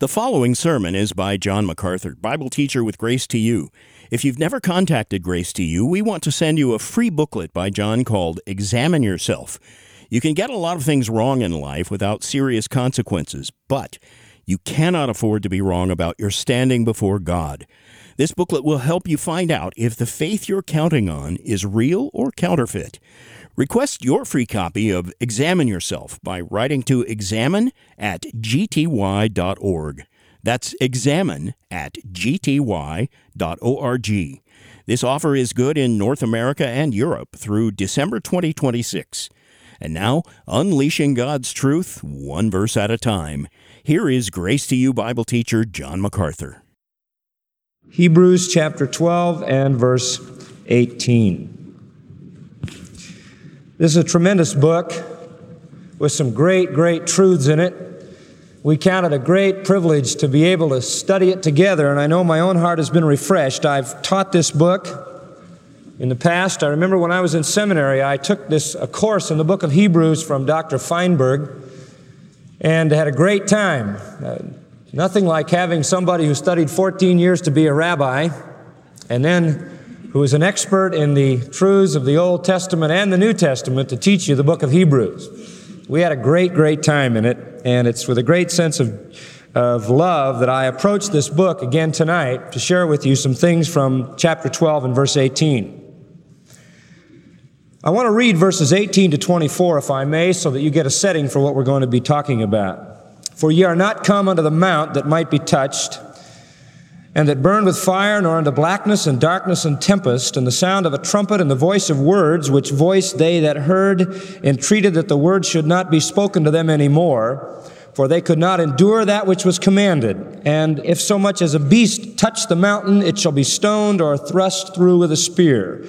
The following sermon is by John MacArthur, Bible teacher with Grace to You. If you've never contacted Grace to You, we want to send you a free booklet by John called Examine Yourself. You can get a lot of things wrong in life without serious consequences, but you cannot afford to be wrong about your standing before God. This booklet will help you find out if the faith you're counting on is real or counterfeit. Request your free copy of Examine Yourself by writing to examine@gty.org. That's examine@gty.org. This offer is good in North America and Europe through December 2026. And now, unleashing God's truth, one verse at a time. Here is Grace to You Bible teacher John MacArthur. Hebrews chapter 12 and verse 18. This is a tremendous book with some great truths in it. We count it a great privilege to be able to study it together, and I know my own heart has been refreshed. I've taught this book in the past. I remember when I was in seminary, I took a course in the book of Hebrews from Dr. Feinberg, and had a great time. Nothing like having somebody who studied 14 years to be a rabbi, and then who is an expert in the truths of the Old Testament and the New Testament to teach you the book of Hebrews. We had a great time in it, and it's with a great sense of love that I approach this book again tonight to share with you some things from chapter 12 and verse 18. I want to read verses 18 to 24, if I may, so that you get a setting for what we're going to be talking about. For ye are not come unto the mount that might be touched, and that burned with fire, nor unto blackness and darkness and tempest, and the sound of a trumpet and the voice of words, which voice they that heard entreated that the word should not be spoken to them any more, for they could not endure that which was commanded. And if so much as a beast touch the mountain, it shall be stoned or thrust through with a spear.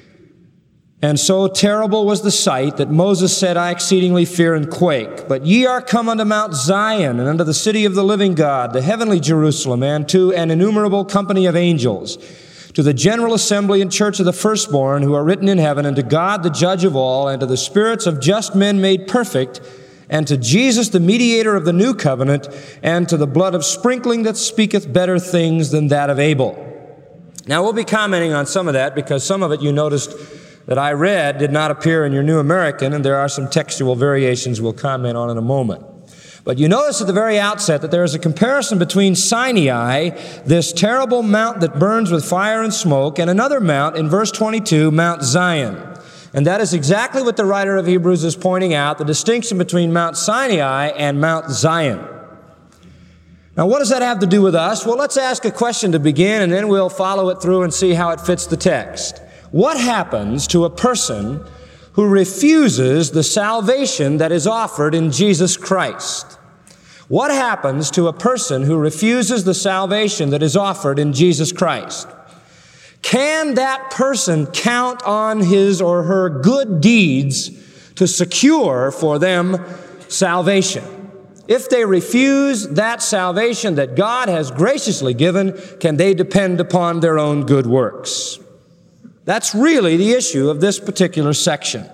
And so terrible was the sight that Moses said, I exceedingly fear and quake. But ye are come unto Mount Zion, and unto the city of the living God, the heavenly Jerusalem, and to an innumerable company of angels, to the general assembly and church of the firstborn who are written in heaven, and to God the judge of all, and to the spirits of just men made perfect, and to Jesus the mediator of the new covenant, and to the blood of sprinkling that speaketh better things than that of Abel. Now we'll be commenting on some of that, because some of it you noticed that I read did not appear in your New American, and there are some textual variations we'll comment on in a moment. But you notice at the very outset that there is a comparison between Sinai, this terrible mount that burns with fire and smoke, and another mount in verse 22, Mount Zion. And that is exactly what the writer of Hebrews is pointing out, the distinction between Mount Sinai and Mount Zion. Now, what does that have to do with us? Well, let's ask a question to begin, and then we'll follow it through and see how it fits the text. What happens to a person who refuses the salvation that is offered in Jesus Christ? What happens to a person who refuses the salvation that is offered in Jesus Christ? Can that person count on his or her good deeds to secure for them salvation? If they refuse that salvation that God has graciously given, can they depend upon their own good works? That's really the issue of this particular section.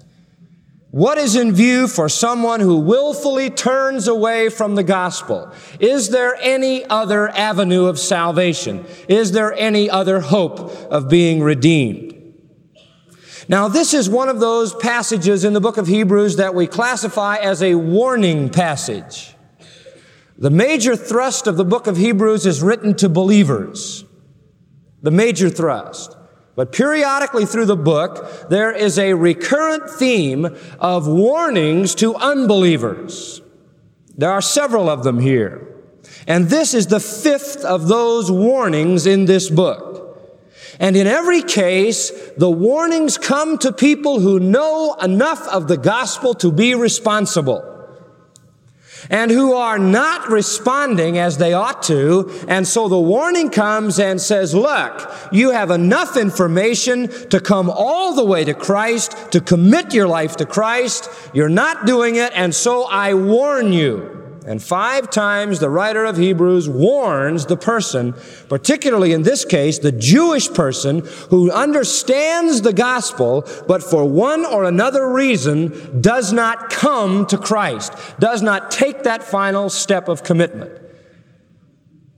What is in view for someone who willfully turns away from the gospel? Is there any other avenue of salvation? Is there any other hope of being redeemed? Now, this is one of those passages in the book of Hebrews that we classify as a warning passage. The major thrust of the book of Hebrews is written to believers. The major thrust. But periodically through the book, there is a recurrent theme of warnings to unbelievers. There are several of them here. And this is the fifth of those warnings in this book. And in every case, the warnings come to people who know enough of the gospel to be responsible, and who are not responding as they ought to. And so the warning comes and says, look, you have enough information to come all the way to Christ, to commit your life to Christ. You're not doing it, and so I warn you. And 5 times the writer of Hebrews warns the person, particularly in this case, the Jewish person who understands the gospel, but for one or another reason does not come to Christ, does not take that final step of commitment.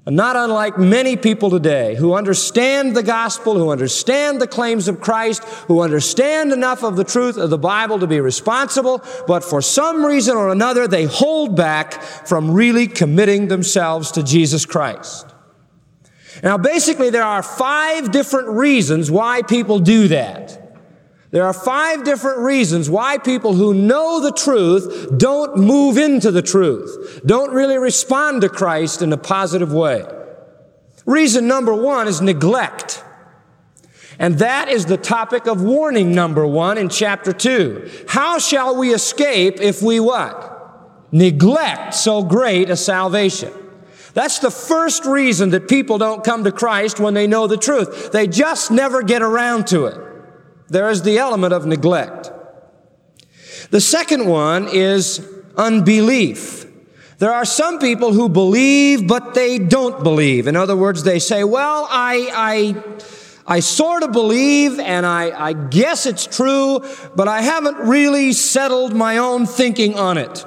not unlike many people today who understand the gospel, who understand the claims of Christ, who understand enough of the truth of the Bible to be responsible, but for some reason or another, they hold back from really committing themselves to Jesus Christ. Now, basically, there are 5 different reasons why people do that. There are 5 different reasons why people who know the truth don't move into the truth, don't really respond to Christ in a positive way. Reason number 1 is neglect. And that is the topic of warning number 1 in chapter 2. How shall we escape if we what? Neglect so great a salvation. That's the first reason that people don't come to Christ when they know the truth. They just never get around to it. There is the element of neglect. The second one is unbelief. There are some people who believe, but they don't believe. In other words, they say, well, I sort of believe, and I guess it's true, but I haven't really settled my own thinking on it.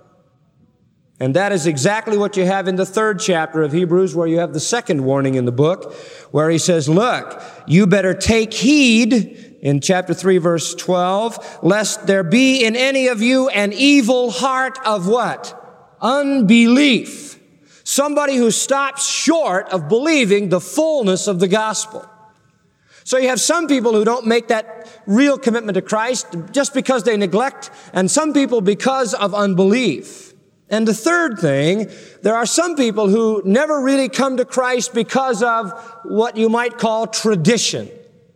And that is exactly what you have in the 3rd chapter of Hebrews, where you have the second warning in the book, where he says, look, you better take heed, in chapter 3, verse 12, lest there be in any of you an evil heart of what? Unbelief. Somebody who stops short of believing the fullness of the gospel. So you have some people who don't make that real commitment to Christ just because they neglect, and some people because of unbelief. And the third thing, there are some people who never really come to Christ because of what you might call tradition.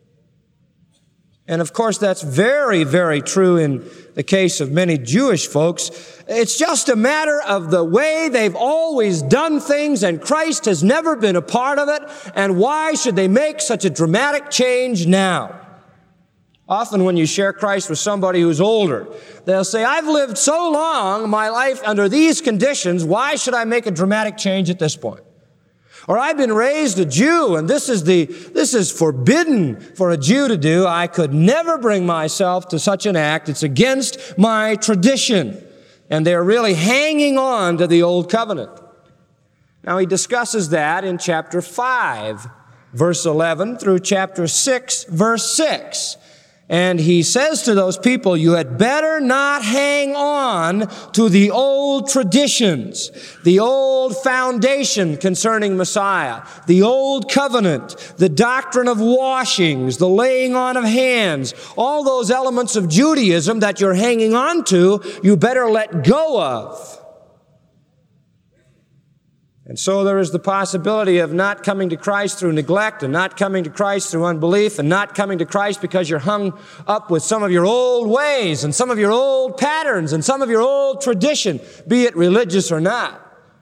And of course, that's very, very true in the case of many Jewish folks. It's just a matter of the way they've always done things, and Christ has never been a part of it. And why should they make such a dramatic change now? Often when you share Christ with somebody who's older, they'll say, I've lived so long, my life under these conditions, why should I make a dramatic change at this point? Or I've been raised a Jew, and this is forbidden for a Jew to do. I could never bring myself to such an act. It's against my tradition. And they're really hanging on to the old covenant. Now he discusses that in chapter 5, verse 11 through chapter 6, verse 6. And he says to those people, you had better not hang on to the old traditions, the old foundation concerning Messiah, the old covenant, the doctrine of washings, the laying on of hands, all those elements of Judaism that you're hanging on to, you better let go of. And so there is the possibility of not coming to Christ through neglect, and not coming to Christ through unbelief, and not coming to Christ because you're hung up with some of your old ways and some of your old patterns and some of your old tradition, be it religious or not.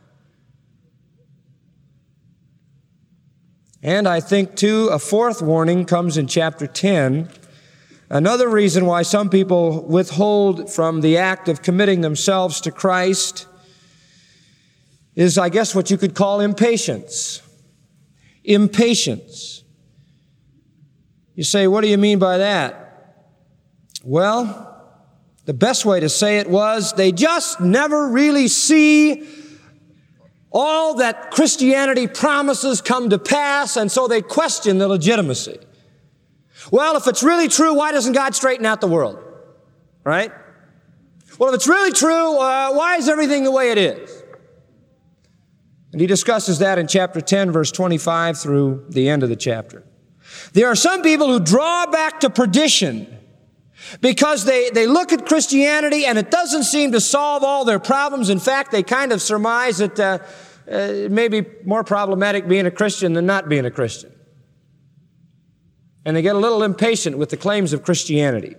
And I think, too, a fourth warning comes in chapter 10. Another reason why some people withhold from the act of committing themselves to Christ is, I guess, what you could call impatience. Impatience. You say, what do you mean by that? Well, the best way to say it was they just never really see all that Christianity promises come to pass, and so they question the legitimacy. Well, if it's really true, why doesn't God straighten out the world? Right? Well, if it's really true, why is everything the way it is? And he discusses that in chapter 10, verse 25 through the end of the chapter. There are some people who draw back to perdition because they look at Christianity and it doesn't seem to solve all their problems. In fact, they kind of surmise that it may be more problematic being a Christian than not being a Christian. And they get a little impatient with the claims of Christianity.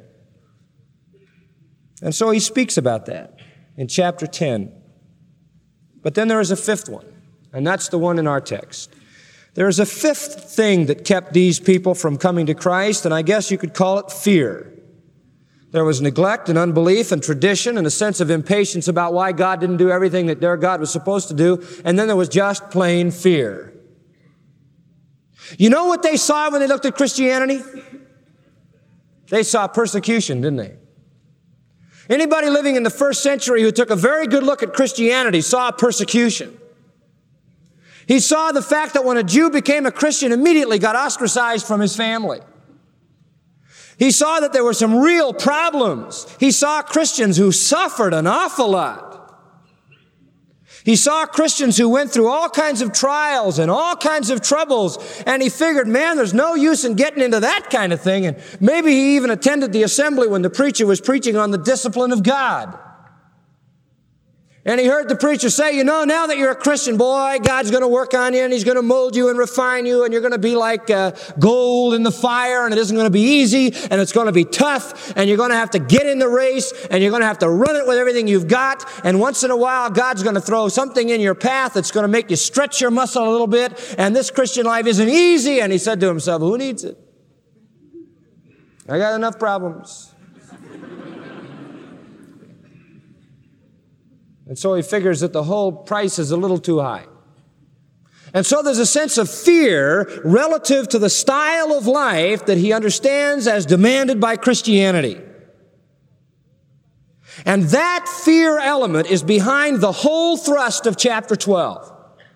And so he speaks about that in chapter 10. But then there is a fifth one. And that's the one in our text. There is a fifth thing that kept these people from coming to Christ, and I guess you could call it fear. There was neglect and unbelief and tradition and a sense of impatience about why God didn't do everything that their God was supposed to do, and then there was just plain fear. You know what they saw when they looked at Christianity? They saw persecution, didn't they? Anybody living in the first century who took a very good look at Christianity saw persecution. He saw the fact that when a Jew became a Christian, immediately got ostracized from his family. He saw that there were some real problems. He saw Christians who suffered an awful lot. He saw Christians who went through all kinds of trials and all kinds of troubles, and he figured, man, there's no use in getting into that kind of thing. And maybe he even attended the assembly when the preacher was preaching on the discipline of God. And he heard the preacher say, now that you're a Christian, boy, God's going to work on you, and He's going to mold you and refine you, and you're going to be like gold in the fire, and it isn't going to be easy, and it's going to be tough, and you're going to have to get in the race, and you're going to have to run it with everything you've got, and once in a while, God's going to throw something in your path that's going to make you stretch your muscle a little bit, and this Christian life isn't easy. And he said to himself, who needs it? I got enough problems. And so he figures that the whole price is a little too high. And so there's a sense of fear relative to the style of life that he understands as demanded by Christianity. And that fear element is behind the whole thrust of chapter 12.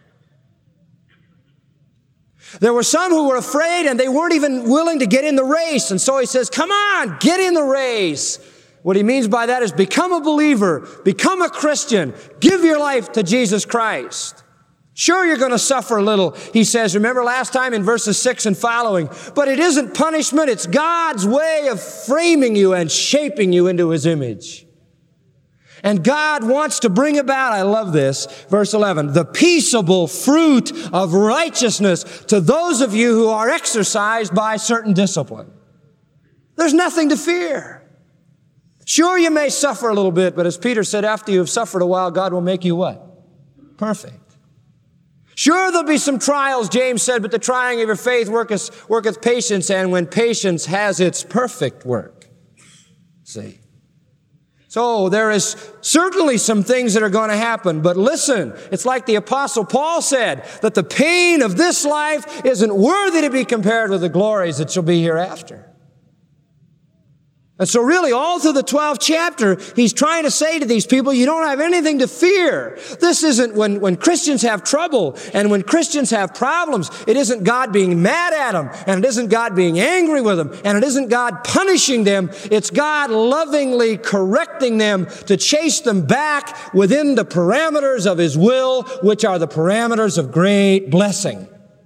There were some who were afraid and they weren't even willing to get in the race. And so he says, come on, get in the race. What he means by that is become a believer, become a Christian, give your life to Jesus Christ. Sure, you're going to suffer a little, he says. Remember last time in verses 6 and following. But it isn't punishment, it's God's way of framing you and shaping you into His image. And God wants to bring about, I love this, verse 11, the peaceable fruit of righteousness to those of you who are exercised by certain discipline. There's nothing to fear. Sure, you may suffer a little bit, but as Peter said, after you have suffered a while, God will make you what? Perfect. Sure, there'll be some trials, James said, but the trying of your faith worketh patience, and when patience has its perfect work. See? So there is certainly some things that are going to happen, but listen, it's like the Apostle Paul said, that the pain of this life isn't worthy to be compared with the glories that shall be hereafter. And so really, all through the 12th chapter, he's trying to say to these people, you don't have anything to fear. This isn't when Christians have trouble and when Christians have problems, it isn't God being mad at them, and it isn't God being angry with them, and it isn't God punishing them. It's God lovingly correcting them to chase them back within the parameters of His will, which are the parameters of great blessing.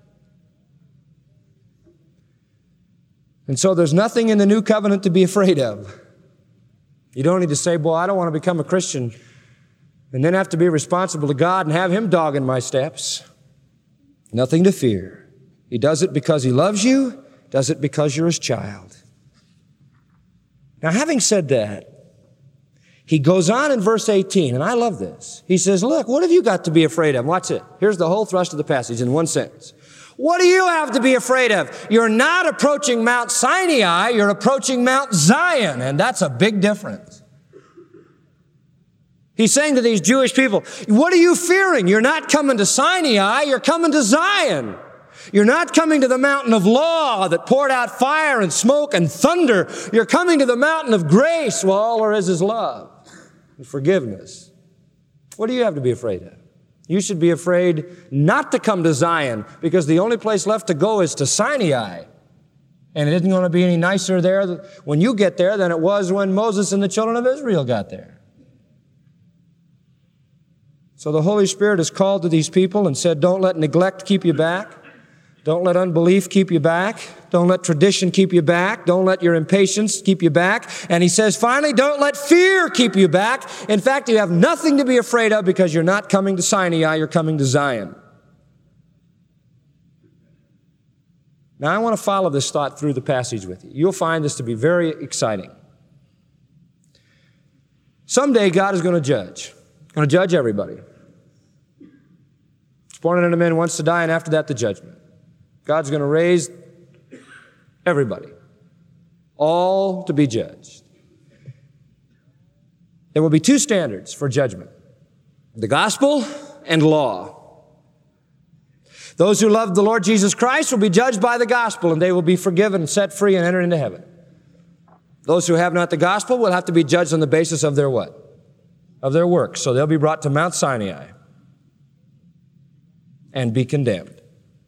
And so there's nothing in the new covenant to be afraid of. You don't need to say, boy, I don't want to become a Christian and then have to be responsible to God and have Him dogging my steps. Nothing to fear. He does it because He loves you, does it because you're His child. Now, having said that, he goes on in verse 18, and I love this. He says, look, what have you got to be afraid of? Watch it. Here's the whole thrust of the passage in one sentence. What do you have to be afraid of? You're not approaching Mount Sinai, you're approaching Mount Zion, and that's a big difference. He's saying to these Jewish people, what are you fearing? You're not coming to Sinai, you're coming to Zion. You're not coming to the mountain of law that poured out fire and smoke and thunder. You're coming to the mountain of grace where all there is love and forgiveness. What do you have to be afraid of? You should be afraid not to come to Zion, because the only place left to go is to Sinai. And it isn't going to be any nicer there when you get there than it was when Moses and the children of Israel got there. So the Holy Spirit has called to these people and said, don't let neglect keep you back. Don't let unbelief keep you back. Don't let tradition keep you back. Don't let your impatience keep you back. And he says, finally, don't let fear keep you back. In fact, you have nothing to be afraid of because you're not coming to Sinai, you're coming to Zion. Now, I want to follow this thought through the passage with you. You'll find this to be very exciting. Someday, God is going to judge. He's going to judge everybody. It's born into men once to die, and after that, the judgment. God's going to raise everybody, all to be judged. There will be two standards for judgment: the gospel and law. Those who love the Lord Jesus Christ will be judged by the gospel, and they will be forgiven and set free and enter into heaven. Those who have not the gospel will have to be judged on the basis of their what? Of their works. So they'll be brought to Mount Sinai. and be condemned.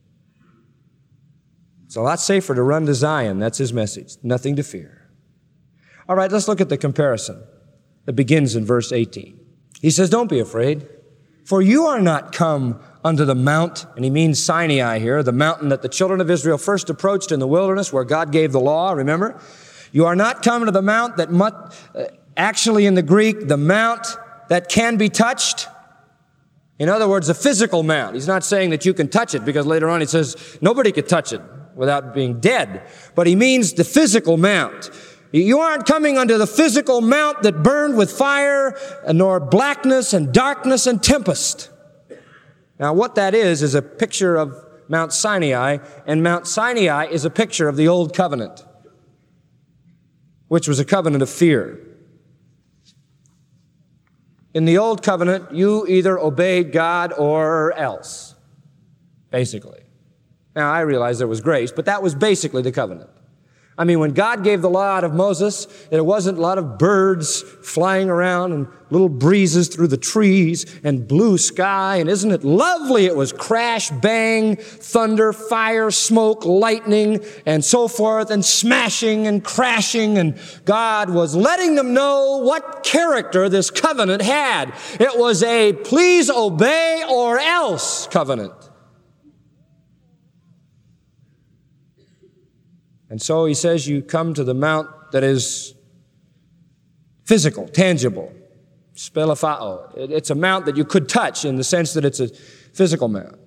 It's a lot safer to run to Zion. That's his message. Nothing to fear. All right, let's look at the comparison that begins in verse 18. He says, don't be afraid, for you are not come unto the mount, and he means Sinai here, the mountain that the children of Israel first approached in the wilderness where God gave the law, remember? You are not come to the mount that actually in the Greek, the mount that can be touched. In other words, a physical mount. He's not saying that you can touch it, because later on he says nobody could touch it without being dead. But he means the physical mount. You aren't coming unto the physical mount that burned with fire, nor blackness and darkness and tempest. Now what that is a picture of Mount Sinai, and Mount Sinai is a picture of the Old Covenant, which was a covenant of fear. In the Old Covenant, you either obeyed God or else, basically. Now, I realize there was grace, but that was basically the covenant. I mean, when God gave the law out of Moses, there wasn't a lot of birds flying around and little breezes through the trees and blue sky. And isn't it lovely? It was crash, bang, thunder, fire, smoke, lightning, and so forth, and smashing and crashing. And God was letting them know what character this covenant had. It was a please obey or else covenant. And so he says you come to the mount that is physical, tangible, spelephao. It's a mount that you could touch in the sense that it's a physical mount.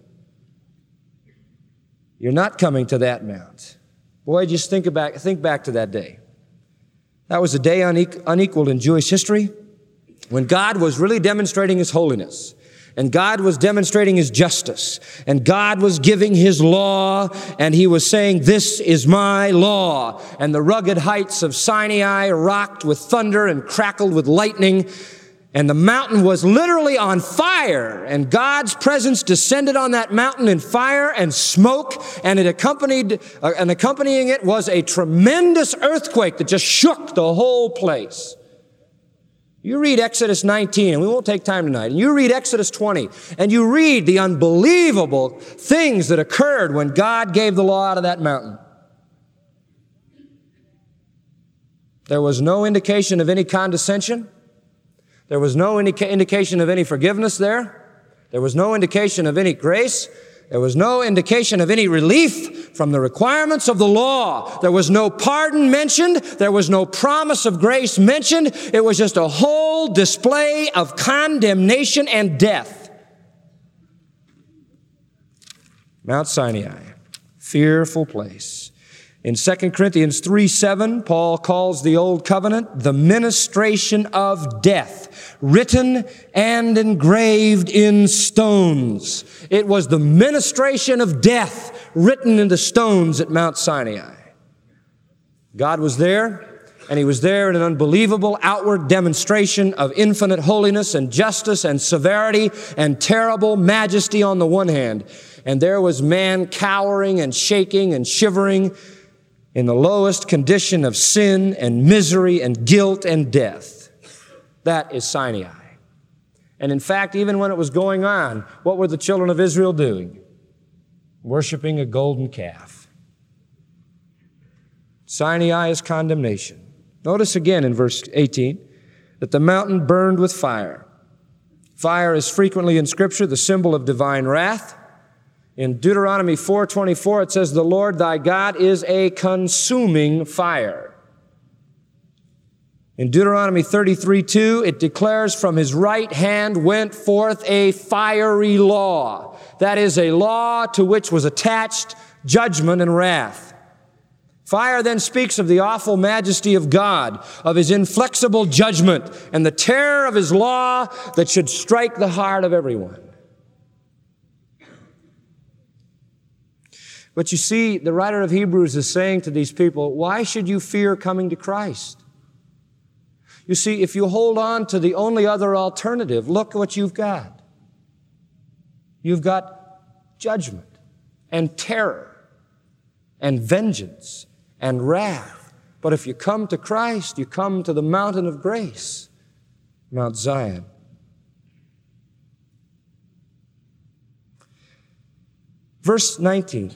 You're not coming to that mount. Boy, just think back to that day. That was a day unequaled in Jewish history when God was really demonstrating His holiness. And God was demonstrating His justice. And God was giving His law. And He was saying, this is my law. And the rugged heights of Sinai rocked with thunder and crackled with lightning. And the mountain was literally on fire. And God's presence descended on that mountain in fire and smoke. And accompanying it was a tremendous earthquake that just shook the whole place. You read Exodus 19, and we won't take time tonight, and you read Exodus 20, and you read the unbelievable things that occurred when God gave the law out of that mountain. There was no indication of any condescension. There was no indication of any forgiveness there. There was no indication of any grace. There was no indication of any relief from the requirements of the law. There was no pardon mentioned. There was no promise of grace mentioned. It was just a whole display of condemnation and death. Mount Sinai, fearful place. In 2 Corinthians 3:7, Paul calls the Old Covenant the ministration of death, written and engraved in stones. It was the ministration of death written in the stones at Mount Sinai. God was there, and He was there in an unbelievable outward demonstration of infinite holiness and justice and severity and terrible majesty on the one hand. And there was man cowering and shaking and shivering in the lowest condition of sin and misery and guilt and death. That is Sinai. And in fact, even when it was going on, what were the children of Israel doing? Worshiping a golden calf. Sinai is condemnation. Notice again in verse 18 that the mountain burned with fire. Fire is frequently in Scripture the symbol of divine wrath. In Deuteronomy 4:24, it says, the Lord thy God is a consuming fire. In Deuteronomy 33:2, it declares from His right hand went forth a fiery law. That is a law to which was attached judgment and wrath. Fire then speaks of the awful majesty of God, of His inflexible judgment, and the terror of His law that should strike the heart of everyone. But you see, the writer of Hebrews is saying to these people, why should you fear coming to Christ? You see, if you hold on to the only other alternative, look what you've got. You've got judgment and terror and vengeance and wrath. But if you come to Christ, you come to the mountain of grace, Mount Zion. Verse 19.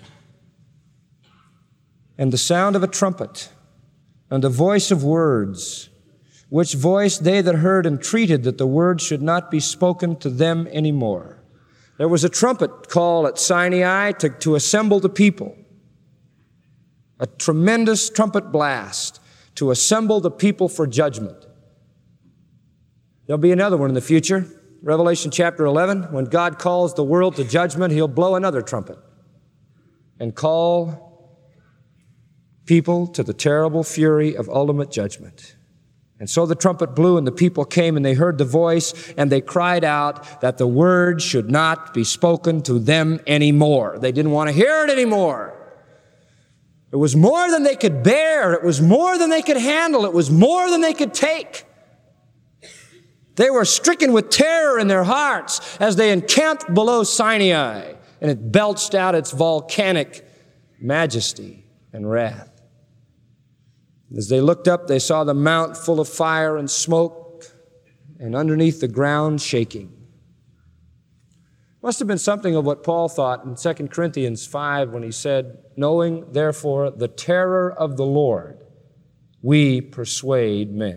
And the sound of a trumpet, and the voice of words, which voice they that heard entreated that the word should not be spoken to them any more. There was a trumpet call at Sinai to assemble the people. A tremendous trumpet blast to assemble the people for judgment. There'll be another one in the future. Revelation chapter 11, when God calls the world to judgment, He'll blow another trumpet and call people to the terrible fury of ultimate judgment. And so the trumpet blew, and the people came, and they heard the voice, and they cried out that the word should not be spoken to them anymore. They didn't want to hear it anymore. It was more than they could bear. It was more than they could handle. It was more than they could take. They were stricken with terror in their hearts as they encamped below Sinai, and it belched out its volcanic majesty and wrath. As they looked up, they saw the mount full of fire and smoke, and underneath the ground shaking. Must have been something of what Paul thought in 2 Corinthians 5 when he said, knowing, therefore, the terror of the Lord, we persuade men.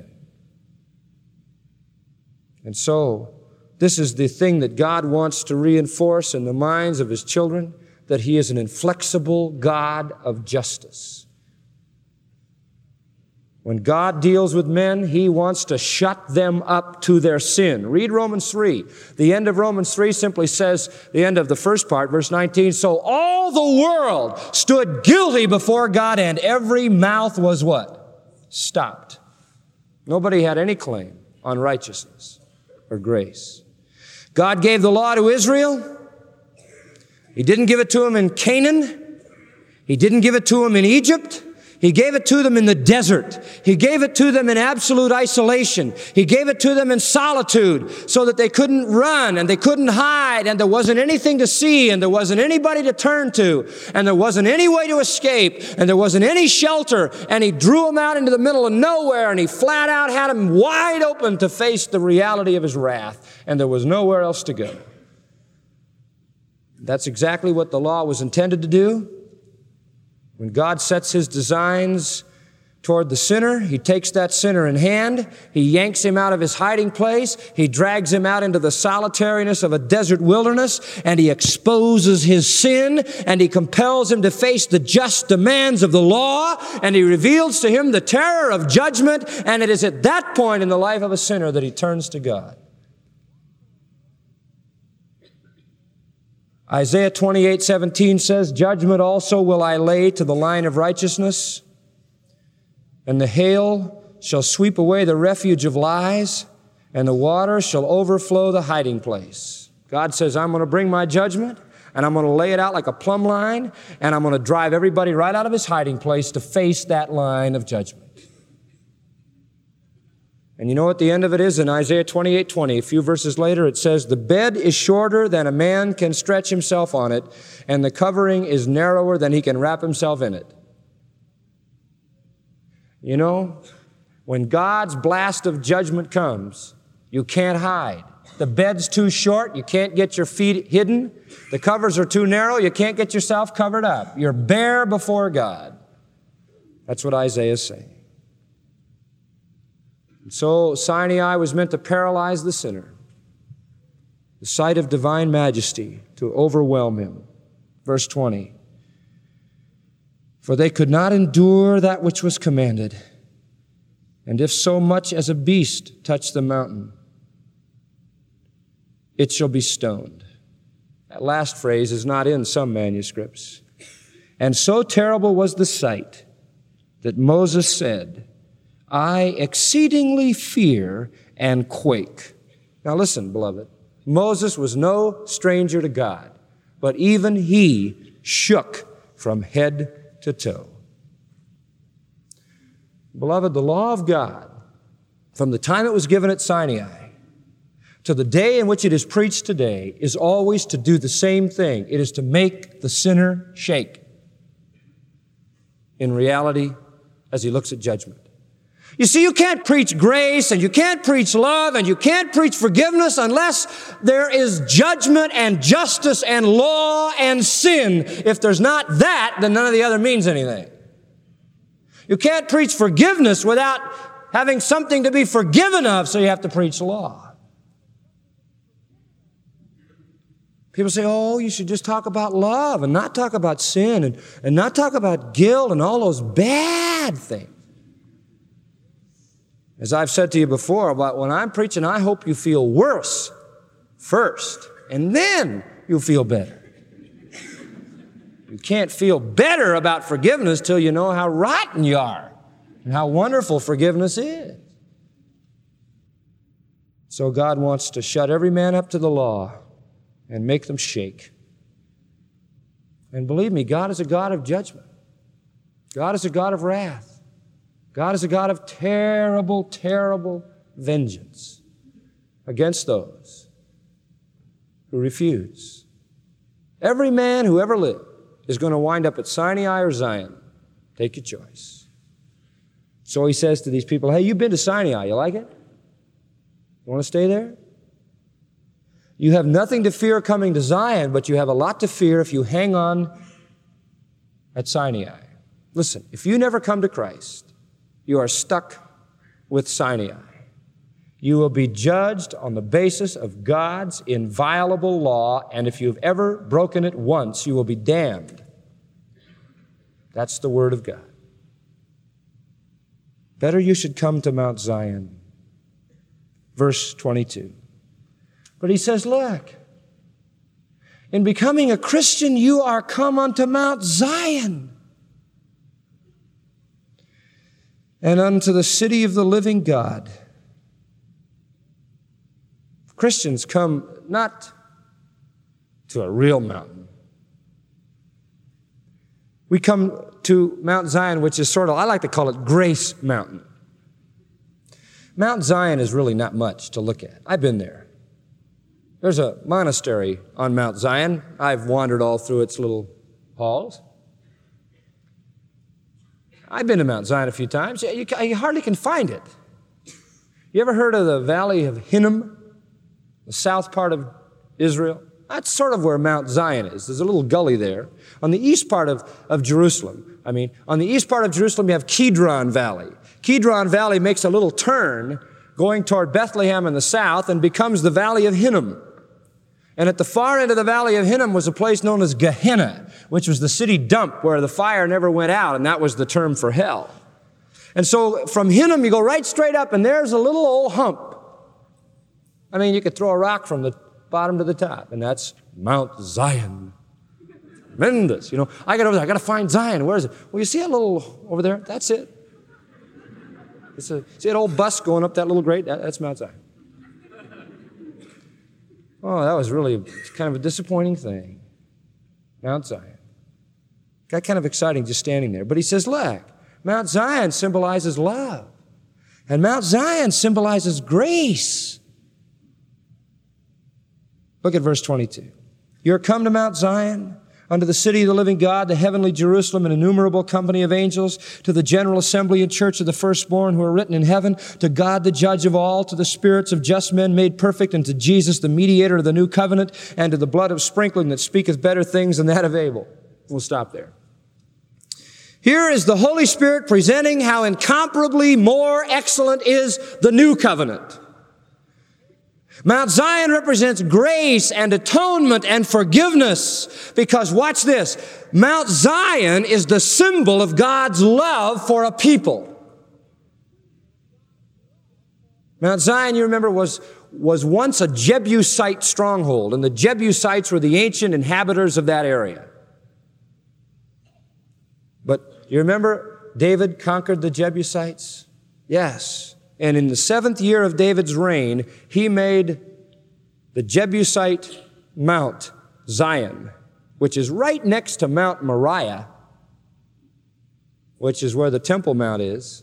And so, this is the thing that God wants to reinforce in the minds of His children, that He is an inflexible God of justice. When God deals with men, He wants to shut them up to their sin. Read Romans 3. The end of Romans 3 simply says, the end of the first part, verse 19, so all the world stood guilty before God, and every mouth was what? Stopped. Nobody had any claim on righteousness or grace. God gave the law to Israel. He didn't give it to them in Canaan. He didn't give it to them in Egypt. He gave it to them in the desert. He gave it to them in absolute isolation. He gave it to them in solitude so that they couldn't run and they couldn't hide and there wasn't anything to see and there wasn't anybody to turn to and there wasn't any way to escape and there wasn't any shelter, and He drew them out into the middle of nowhere and He flat out had them wide open to face the reality of His wrath, and there was nowhere else to go. That's exactly what the law was intended to do. When God sets His designs toward the sinner, He takes that sinner in hand, He yanks him out of his hiding place, He drags him out into the solitariness of a desert wilderness, and He exposes his sin, and He compels him to face the just demands of the law, and He reveals to him the terror of judgment, and it is at that point in the life of a sinner that he turns to God. Isaiah 28:17 says, judgment also will I lay to the line of righteousness, and the hail shall sweep away the refuge of lies, and the water shall overflow the hiding place. God says, I'm going to bring my judgment, and I'm going to lay it out like a plumb line, and I'm going to drive everybody right out of his hiding place to face that line of judgment. And you know what the end of it is? In Isaiah 28:20, a few verses later, it says, the bed is shorter than a man can stretch himself on it, and the covering is narrower than he can wrap himself in it. You know, when God's blast of judgment comes, you can't hide. The bed's too short, you can't get your feet hidden. The covers are too narrow, you can't get yourself covered up. You're bare before God. That's what Isaiah is saying. So Sinai was meant to paralyze the sinner, the sight of divine majesty to overwhelm him. Verse 20, for they could not endure that which was commanded, and if so much as a beast touch the mountain, it shall be stoned. That last phrase is not in some manuscripts. And so terrible was the sight that Moses said, I exceedingly fear and quake. Now listen, beloved, Moses was no stranger to God, but even he shook from head to toe. Beloved, the law of God, from the time it was given at Sinai to the day in which it is preached today, is always to do the same thing. It is to make the sinner shake in reality as he looks at judgment. You see, you can't preach grace and you can't preach love and you can't preach forgiveness unless there is judgment and justice and law and sin. If there's not that, then none of the other means anything. You can't preach forgiveness without having something to be forgiven of, so you have to preach law. People say, oh, you should just talk about love and not talk about sin and not talk about guilt and all those bad things. As I've said to you before, about when I'm preaching, I hope you feel worse first, and then you'll feel better. You can't feel better about forgiveness till you know how rotten you are and how wonderful forgiveness is. So God wants to shut every man up to the law and make them shake. And believe me, God is a God of judgment. God is a God of wrath. God is a God of terrible, terrible vengeance against those who refuse. Every man who ever lived is going to wind up at Sinai or Zion. Take your choice. So he says to these people, hey, you've been to Sinai. You like it? You want to stay there? You have nothing to fear coming to Zion, but you have a lot to fear if you hang on at Sinai. Listen, if you never come to Christ, you are stuck with Sinai. You will be judged on the basis of God's inviolable law, and if you've ever broken it once, you will be damned. That's the Word of God. Better you should come to Mount Zion. Verse 22. But he says, look, in becoming a Christian, you are come unto Mount Zion, and unto the city of the living God. Christians come not to a real mountain. We come to Mount Zion, which is sort of, I like to call it Grace Mountain. Mount Zion is really not much to look at. I've been there. There's a monastery on Mount Zion. I've wandered all through its little halls. I've been to Mount Zion a few times. You hardly can find it. You ever heard of the Valley of Hinnom, the south part of Israel? That's sort of where Mount Zion is. There's a little gully there. On the east part of Jerusalem, on the east part of Jerusalem, you have Kidron Valley. Kidron Valley makes a little turn going toward Bethlehem in the south and becomes the Valley of Hinnom. And at the far end of the Valley of Hinnom was a place known as Gehenna, which was the city dump where the fire never went out, and that was the term for hell. And so from Hinnom, you go right straight up, and there's a little old hump. You could throw a rock from the bottom to the top, and that's Mount Zion. Tremendous. I got over there, I got to find Zion. Where is it? Well, you see that little over there? That's it. See that old bus going up that little grate? That's Mount Zion. Oh, that was really kind of a disappointing thing. Mount Zion. Got kind of exciting just standing there. But he says, look, Mount Zion symbolizes love. And Mount Zion symbolizes grace. Look at verse 22. You're come to Mount Zion, unto the city of the living God, the heavenly Jerusalem, an innumerable company of angels, to the general assembly and church of the firstborn who are written in heaven, to God the judge of all, to the spirits of just men made perfect, and to Jesus the mediator of the new covenant, and to the blood of sprinkling that speaketh better things than that of Abel. We'll stop there. Here is the Holy Spirit presenting how incomparably more excellent is the new covenant. Mount Zion represents grace and atonement and forgiveness because, watch this, Mount Zion is the symbol of God's love for a people. Mount Zion, you remember, was once a Jebusite stronghold, and the Jebusites were the ancient inhabitants of that area. But you remember David conquered the Jebusites? Yes. And in the 7th year of David's reign, he made the Jebusite Mount Zion, which is right next to Mount Moriah, which is where the Temple Mount is.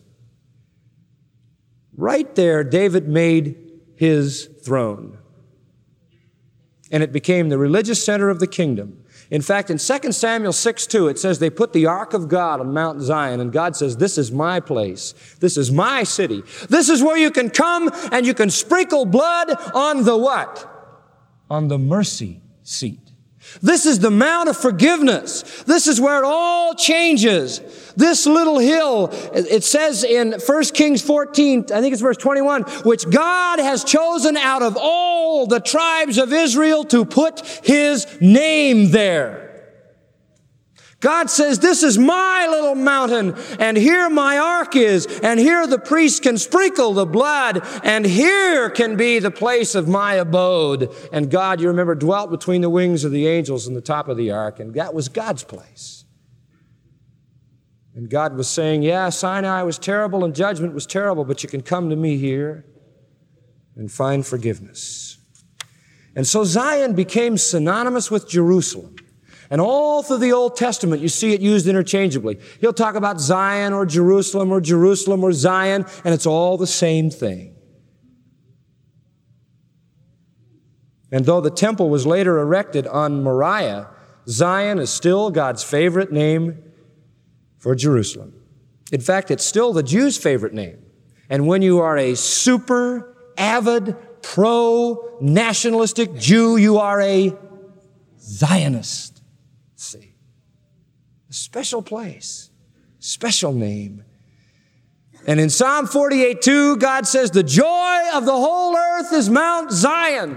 Right there, David made his throne. And it became the religious center of the kingdom. In fact, in 2 Samuel 6:2, it says they put the ark of God on Mount Zion, and God says, this is my place. This is my city. This is where you can come and you can sprinkle blood on the what? On the mercy seat. This is the Mount of Forgiveness. This is where it all changes. This little hill, it says in 1 Kings 14, I think it's verse 21, which God has chosen out of all the tribes of Israel to put His name there. God says, this is my little mountain, and here my ark is, and here the priest can sprinkle the blood, and here can be the place of my abode. And God, you remember, dwelt between the wings of the angels in the top of the ark, and that was God's place. And God was saying, yeah, Sinai was terrible and judgment was terrible, but you can come to me here and find forgiveness. And so Zion became synonymous with Jerusalem. And all through the Old Testament, you see it used interchangeably. He'll talk about Zion or Jerusalem or Zion, and it's all the same thing. And though the temple was later erected on Moriah, Zion is still God's favorite name for Jerusalem. In fact, it's still the Jews' favorite name. And when you are a super avid, pro-nationalistic Jew, you are a Zionist. See, a special place, special name. And in Psalm 48:2, God says, the joy of the whole earth is Mount Zion.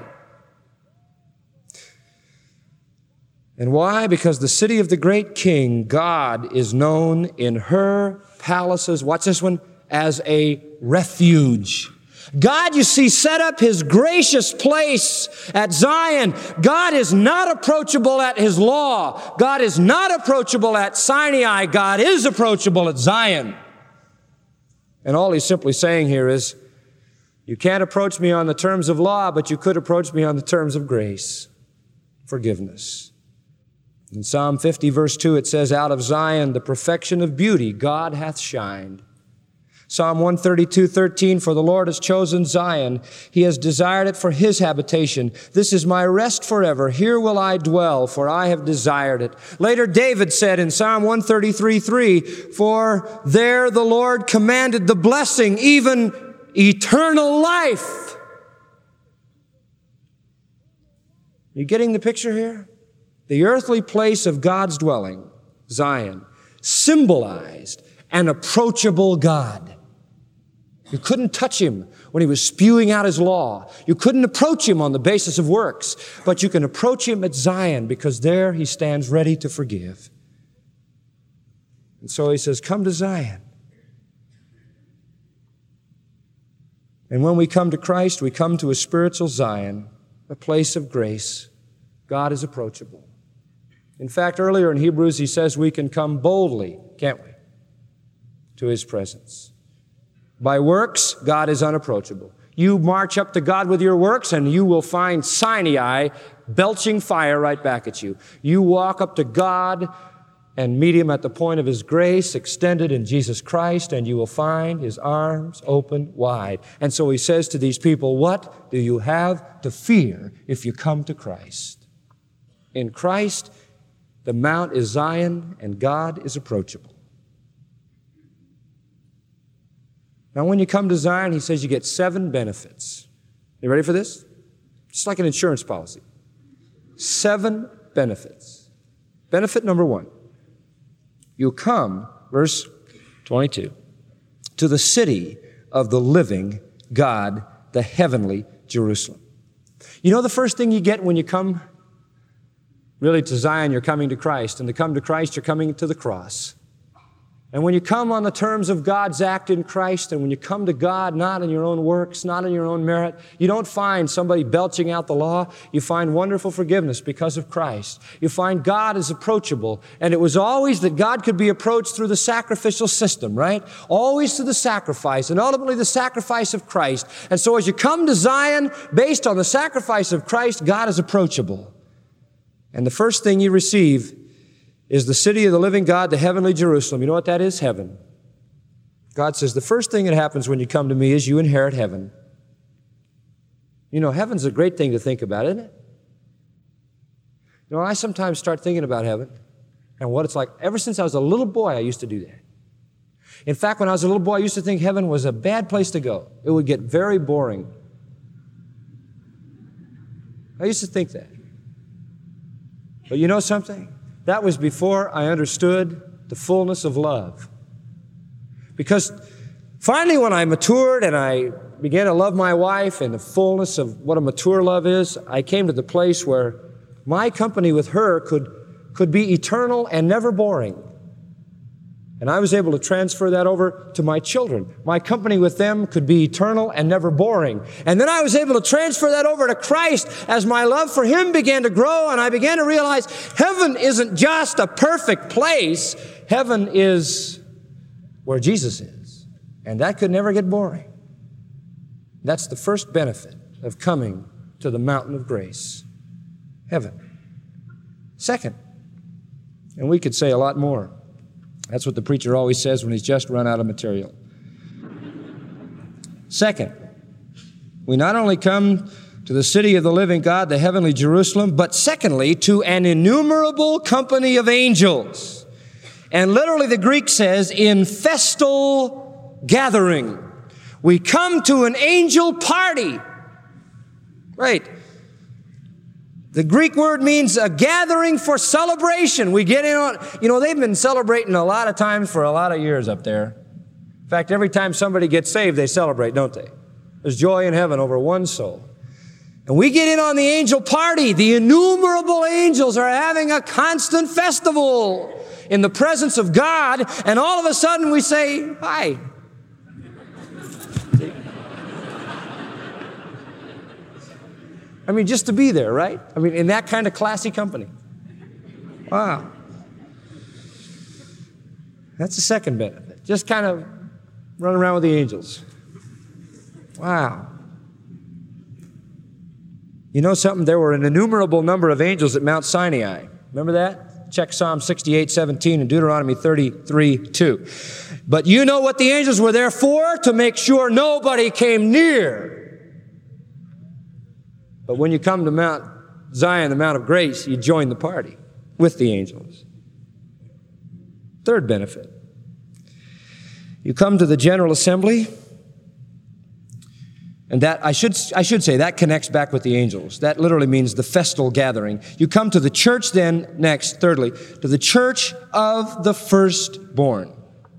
And why? Because the city of the great king, God, is known in her palaces, watch this one, as a refuge. God, you see, set up His gracious place at Zion. God is not approachable at His law. God is not approachable at Sinai. God is approachable at Zion. And all He's simply saying here is, you can't approach me on the terms of law, but you could approach me on the terms of grace, forgiveness. In Psalm 50, verse 2, it says, out of Zion, the perfection of beauty, God hath shined. Psalm 132:13, for the Lord has chosen Zion. He has desired it for His habitation. This is my rest forever. Here will I dwell, for I have desired it. Later, David said in Psalm 133:3, for there the Lord commanded the blessing, even eternal life. You getting the picture here? The earthly place of God's dwelling, Zion, symbolized an approachable God. You couldn't touch Him when He was spewing out His law. You couldn't approach Him on the basis of works, but you can approach Him at Zion because there He stands ready to forgive. And so He says, come to Zion. And when we come to Christ, we come to a spiritual Zion, a place of grace. God is approachable. In fact, earlier in Hebrews, he says we can come boldly, can't we, to His presence. By works, God is unapproachable. You march up to God with your works, and you will find Sinai belching fire right back at you. You walk up to God and meet Him at the point of His grace extended in Jesus Christ, and you will find His arms open wide. And so He says to these people, what do you have to fear if you come to Christ? In Christ, the mount is Zion, and God is approachable. Now, when you come to Zion, He says you get 7 benefits. You ready for this? Just like an insurance policy. 7 benefits. Benefit number 1. You come, verse 22, to the city of the living God, the heavenly Jerusalem. You know the first thing you get when you come really to Zion, you're coming to Christ. And to come to Christ, you're coming to the cross. And when you come on the terms of God's act in Christ, and when you come to God not in your own works, not in your own merit, you don't find somebody belching out the law. You find wonderful forgiveness because of Christ. You find God is approachable. And it was always that God could be approached through the sacrificial system, right? Always through the sacrifice, and ultimately the sacrifice of Christ. And so as you come to Zion, based on the sacrifice of Christ, God is approachable. And the first thing you receive is the city of the living God, the heavenly Jerusalem. You know what that is? Heaven. God says the first thing that happens when you come to me is you inherit heaven. You know, heaven's a great thing to think about, isn't it? You know, I sometimes start thinking about heaven and what it's like. Ever since I was a little boy, I used to do that. In fact, when I was a little boy, I used to think heaven was a bad place to go. It would get very boring. I used to think that. But you know something? That was before I understood the fullness of love. Because finally, when I matured and I began to love my wife in the fullness of what a mature love is, I came to the place where my company with her could be eternal and never boring. And I was able to transfer that over to my children. My company with them could be eternal and never boring. And then I was able to transfer that over to Christ as my love for Him began to grow, and I began to realize heaven isn't just a perfect place. Heaven is where Jesus is. And that could never get boring. That's the first benefit of coming to the mountain of grace. Heaven. Second, and we could say a lot more. That's what the preacher always says when he's just run out of material. Second, we not only come to the city of the living God, the heavenly Jerusalem, but secondly, to an innumerable company of angels. And literally the Greek says, in festal gathering. We come to an angel party. Right. The Greek word means a gathering for celebration. We get in on, you know, they've been celebrating a lot of times for a lot of years up there. In fact, every time somebody gets saved, they celebrate, don't they? There's joy in heaven over one soul. And we get in on the angel party. The innumerable angels are having a constant festival in the presence of God, and all of a sudden we say, hi. I mean, just to be there, right? I mean, in that kind of classy company. Wow. That's the second benefit. Just kind of run around with the angels. Wow. You know something? There were an innumerable number of angels at Mount Sinai. Remember that? Check Psalm 68:17 and Deuteronomy 33:2. But you know what the angels were there for? To make sure nobody came near. But when you come to Mount Zion, the Mount of Grace, you join the party with the angels. Third benefit. You come to the General Assembly, and that, I should say, that connects back with the angels. That literally means the festal gathering. You come to the church then, next, thirdly, to the church of the firstborn,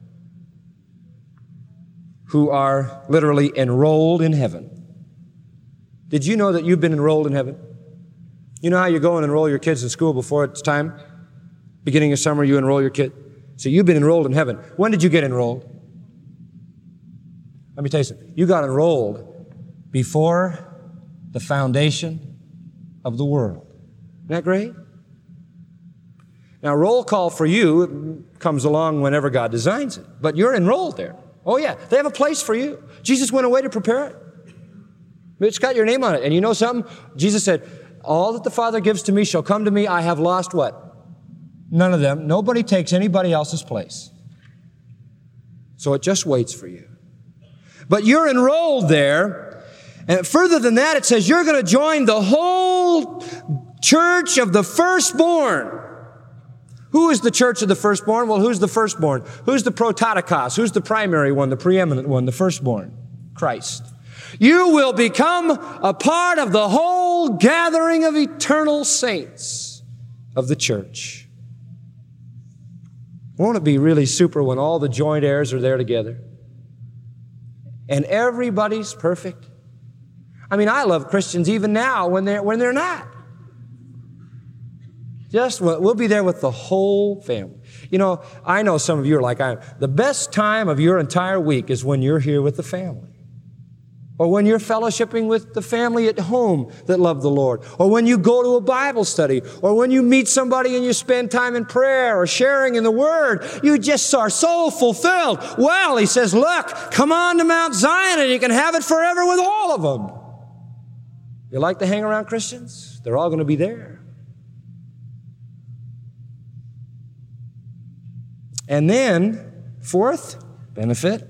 who are literally enrolled in heaven. Did you know that you've been enrolled in heaven? You know how you go and enroll your kids in school before it's time? Beginning of summer, you enroll your kid. So you've been enrolled in heaven. When did you get enrolled? Let me tell you something. You got enrolled before the foundation of the world. Isn't that great? Now, roll call for you comes along whenever God designs it. But you're enrolled there. Oh, yeah. They have a place for you. Jesus went away to prepare it. It's got your name on it. And you know something? Jesus said, all that the Father gives to me shall come to me. I have lost what? None of them. Nobody takes anybody else's place. So it just waits for you. But you're enrolled there. And further than that, it says you're going to join the whole church of the firstborn. Who is the church of the firstborn? Well, who's the firstborn? Who's the prototokos? Who's the primary one, the preeminent one, the firstborn? Christ. You will become a part of the whole gathering of eternal saints of the church. Won't it be really super when all the joint heirs are there together? And everybody's perfect? I mean, I love Christians even now when they're not. We'll be there with the whole family. You know, I know some of you are like I am. The best time of your entire week is when you're here with the family. Or when you're fellowshipping with the family at home that love the Lord. Or when you go to a Bible study. Or when you meet somebody and you spend time in prayer or sharing in the Word. You just are so fulfilled. Well, he says, look, come on to Mount Zion and you can have it forever with all of them. You like to hang around Christians? They're all going to be there. And then, fourth benefit,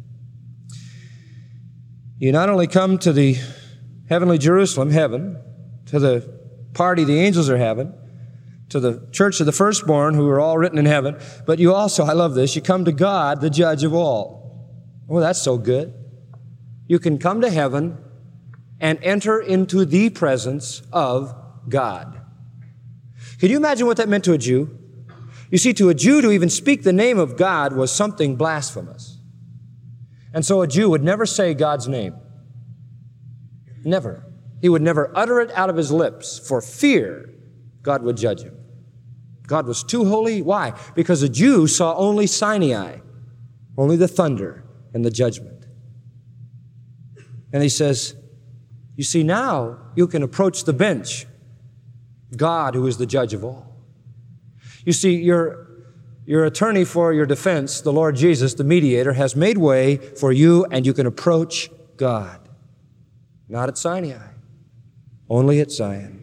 you not only come to the heavenly Jerusalem, heaven, to the party the angels are having, to the church of the firstborn who are all written in heaven. But you also, I love this, you come to God, the judge of all. Oh, that's so good. You can come to heaven and enter into the presence of God. Can you imagine what that meant to a Jew? You see, to a Jew to even speak the name of God was something blasphemous. And so a Jew would never say God's name. Never. He would never utter it out of his lips for fear God would judge him. God was too holy. Why? Because a Jew saw only Sinai, only the thunder and the judgment. And he says, you see, now you can approach the bench, God who is the judge of all. You see, your attorney for your defense, the Lord Jesus, the mediator, has made way for you, and you can approach God. Not at Sinai, only at Zion.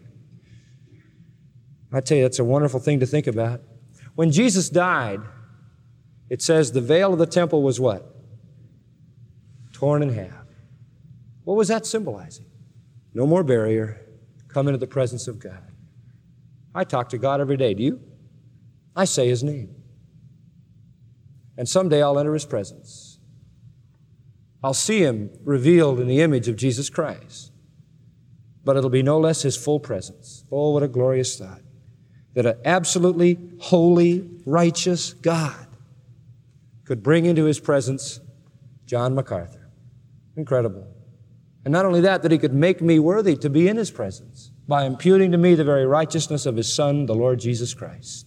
I tell you, that's a wonderful thing to think about. When Jesus died, it says the veil of the temple was what? Torn in half. What was that symbolizing? No more barrier. Come into the presence of God. I talk to God every day. Do you? I say His name. And someday I'll enter His presence. I'll see Him revealed in the image of Jesus Christ. But it'll be no less His full presence. Oh, what a glorious thought. That an absolutely holy, righteous God could bring into His presence John MacArthur. Incredible. And not only that, that He could make me worthy to be in His presence by imputing to me the very righteousness of His Son, the Lord Jesus Christ.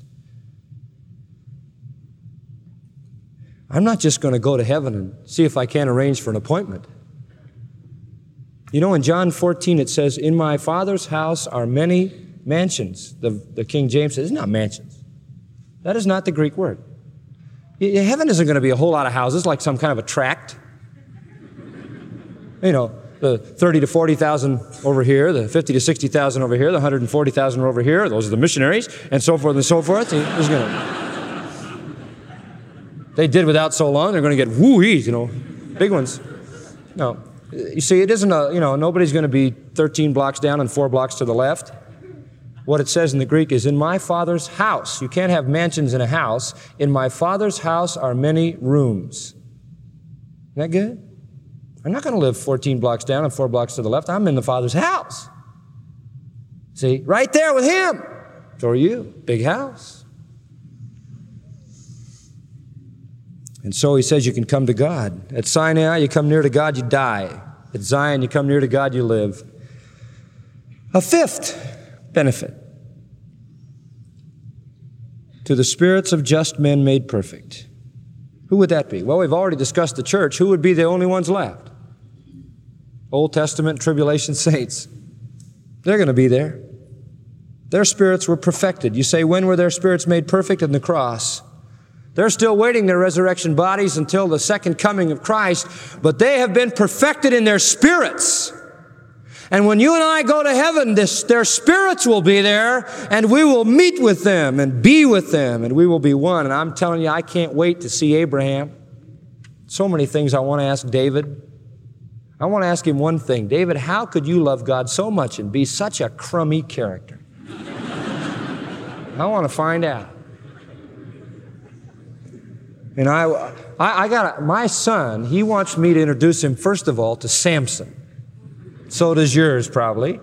I'm not just going to go to heaven and see if I can arrange for an appointment. You know, in John 14 it says, in my Father's house are many mansions. The King James says, it's not mansions. That is not the Greek word. Heaven isn't going to be a whole lot of houses like some kind of a tract. You know, the 30 to 40,000 over here, the 50 to 60,000 over here, the 140,000 over here. Those are the missionaries, and so forth and so forth. They did without so long. They're going to get woo-ees, big ones. No. You see, it isn't nobody's going to be 13 blocks down and 4 blocks to the left. What it says in the Greek is, in my Father's house. You can't have mansions in a house. In my Father's house are many rooms. Isn't that good? I'm not going to live 14 blocks down and 4 blocks to the left. I'm in the Father's house. See, right there with Him. So are you. Big house. And so He says you can come to God. At Sinai, you come near to God, you die. At Zion, you come near to God, you live. A fifth benefit. To the spirits of just men made perfect. Who would that be? Well, we've already discussed the church. Who would be the only ones left? Old Testament tribulation saints. They're going to be there. Their spirits were perfected. You say, when were their spirits made perfect? In the cross. They're still waiting their resurrection bodies until the second coming of Christ, but they have been perfected in their spirits. And when you and I go to heaven, their spirits will be there, and we will meet with them and be with them, and we will be one. And I'm telling you, I can't wait to see Abraham. So many things I want to ask David. I want to ask him one thing. David, how could you love God so much and be such a crummy character? I want to find out. And I got my son, he wants me to introduce him, first of all, to Samson. So does yours, probably.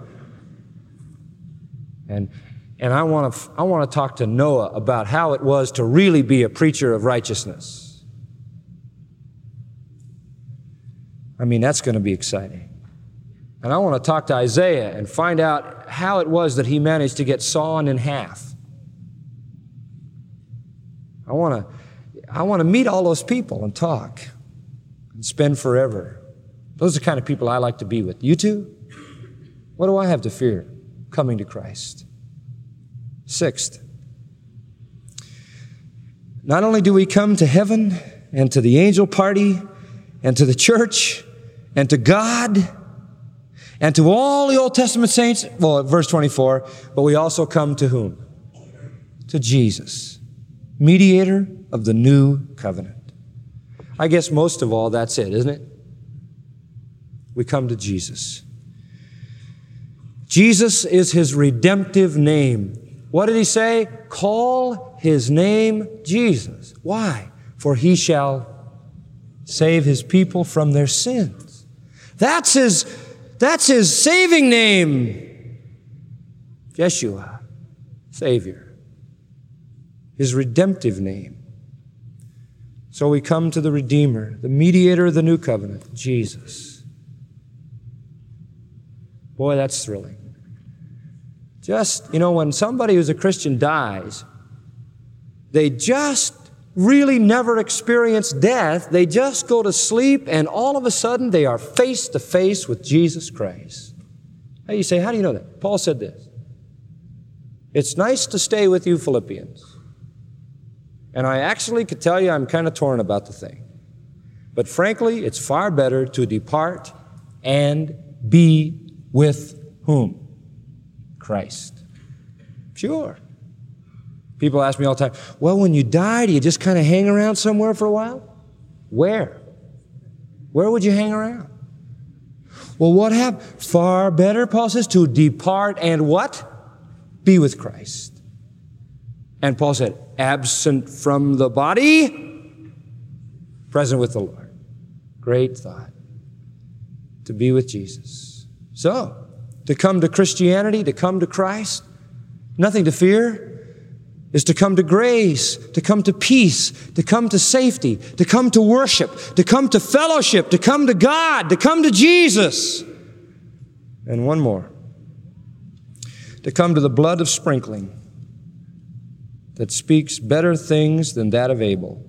And I want to talk to Noah about how it was to really be a preacher of righteousness. I mean, that's going to be exciting. And I want to talk to Isaiah and find out how it was that he managed to get sawn in half. I want to meet all those people and talk and spend forever. Those are the kind of people I like to be with. You too? What do I have to fear? Coming to Christ. Sixth, not only do we come to heaven and to the angel party and to the church and to God and to all the Old Testament saints, well, verse 24, but we also come to whom? To Jesus, mediator of the new covenant. I guess most of all, that's it, isn't it? We come to Jesus. Jesus is His redemptive name. What did he say? Call his name Jesus. Why? For he shall save his people from their sins. That's his saving name. Yeshua, Savior. His redemptive name. So we come to the Redeemer, the mediator of the new covenant, Jesus. Boy, that's thrilling. Just, when somebody who's a Christian dies, they just really never experience death. They just go to sleep, and all of a sudden they are face to face with Jesus Christ. Now you say, how do you know that? Paul said this. It's nice to stay with you, Philippians. And I actually could tell you I'm kind of torn about the thing. But frankly, it's far better to depart and be with whom? Christ. Sure. People ask me all the time, well, when you die, do you just kind of hang around somewhere for a while? Where? Where would you hang around? Well, what happened? Far better, Paul says, to depart and what? Be with Christ. And Paul said, absent from the body, present with the Lord. Great thought. To be with Jesus. So, to come to Christianity, to come to Christ, nothing to fear, is to come to grace, to come to peace, to come to safety, to come to worship, to come to fellowship, to come to God, to come to Jesus. And one more. To come to the blood of sprinkling that speaks better things than that of Abel.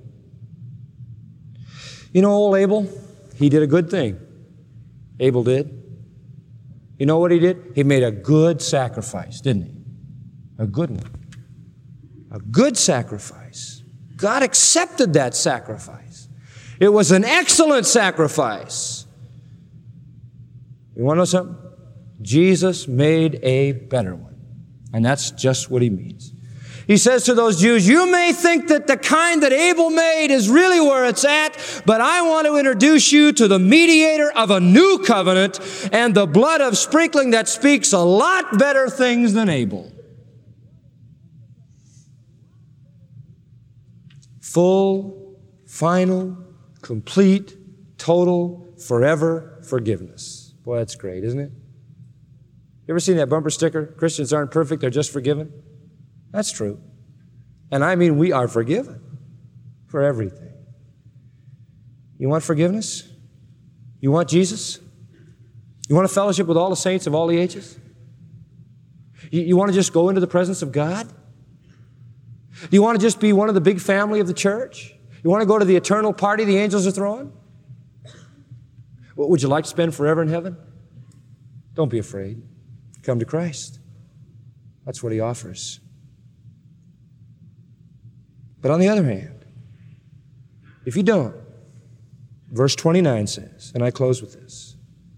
Old Abel, he did a good thing. Abel did. You know what he did? He made a good sacrifice, didn't he? A good one. A good sacrifice. God accepted that sacrifice. It was an excellent sacrifice. You want to know something? Jesus made a better one. And that's just what he means. He says to those Jews, you may think that the kind that Abel made is really where it's at, but I want to introduce you to the mediator of a new covenant and the blood of sprinkling that speaks a lot better things than Abel. Full, final, complete, total, forever forgiveness. Boy, that's great, isn't it? You ever seen that bumper sticker? Christians aren't perfect, they're just forgiven. That's true. And I mean, we are forgiven for everything. You want forgiveness? You want Jesus? You want a fellowship with all the saints of all the ages? You want to just go into the presence of God? Do you want to just be one of the big family of the church? You want to go to the eternal party the angels are throwing? What would you like to spend forever in heaven? Don't be afraid. Come to Christ. That's what he offers. But on the other hand, if you don't, verse 29 says, and I close with this,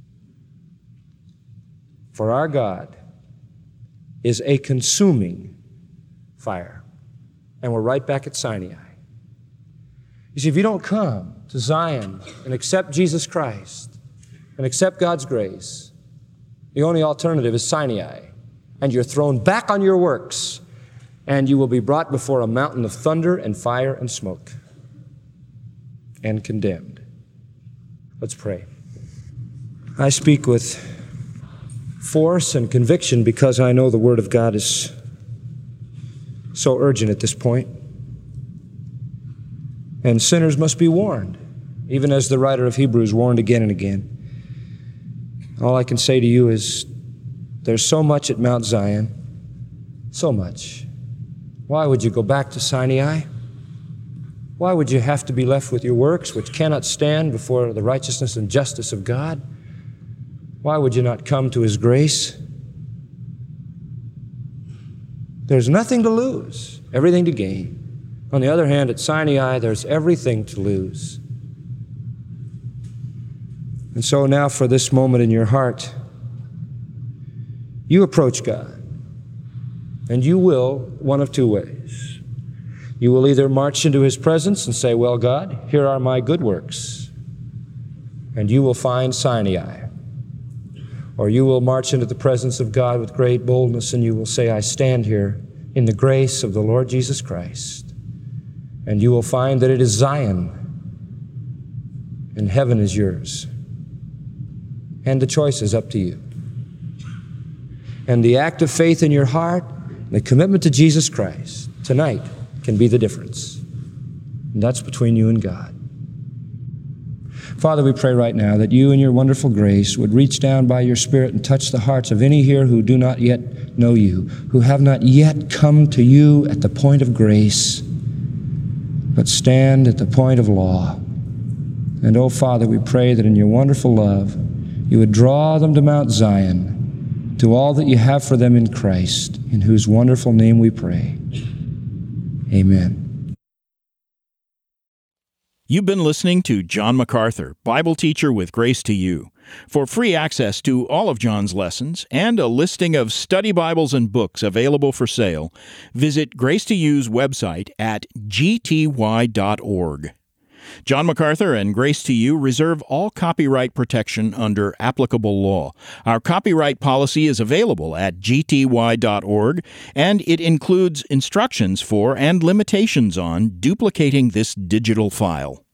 for our God is a consuming fire. And we're right back at Sinai. You see, if you don't come to Zion and accept Jesus Christ and accept God's grace, the only alternative is Sinai. And you're thrown back on your works, and you will be brought before a mountain of thunder and fire and smoke and condemned. Let's pray. I speak with force and conviction because I know the Word of God is so urgent at this point. And sinners must be warned, even as the writer of Hebrews warned again and again. All I can say to you is there's so much at Mount Zion, so much. Why would you go back to Sinai? Why would you have to be left with your works, which cannot stand before the righteousness and justice of God? Why would you not come to His grace? There's nothing to lose, everything to gain. On the other hand, at Sinai, there's everything to lose. And so now for this moment in your heart, you approach God, and you will one of two ways. You will either march into His presence and say, well, God, here are my good works, and you will find Sinai. Or you will march into the presence of God with great boldness, and you will say, I stand here in the grace of the Lord Jesus Christ. And you will find that it is Zion, and heaven is yours. And the choice is up to you. And the act of faith in your heart, the commitment to Jesus Christ, tonight can be the difference. And that's between you and God. Father, we pray right now that you in your wonderful grace would reach down by your Spirit and touch the hearts of any here who do not yet know you, who have not yet come to you at the point of grace, but stand at the point of law. And, oh, Father, we pray that in your wonderful love, you would draw them to Mount Zion, to all that you have for them in Christ, in whose wonderful name we pray. Amen. You've been listening to John MacArthur, Bible teacher with Grace to You. For free access to all of John's lessons and a listing of study Bibles and books available for sale, visit Grace to You's website at gty.org. John MacArthur and Grace to You reserve all copyright protection under applicable law. Our copyright policy is available at gty.org, and it includes instructions for and limitations on duplicating this digital file.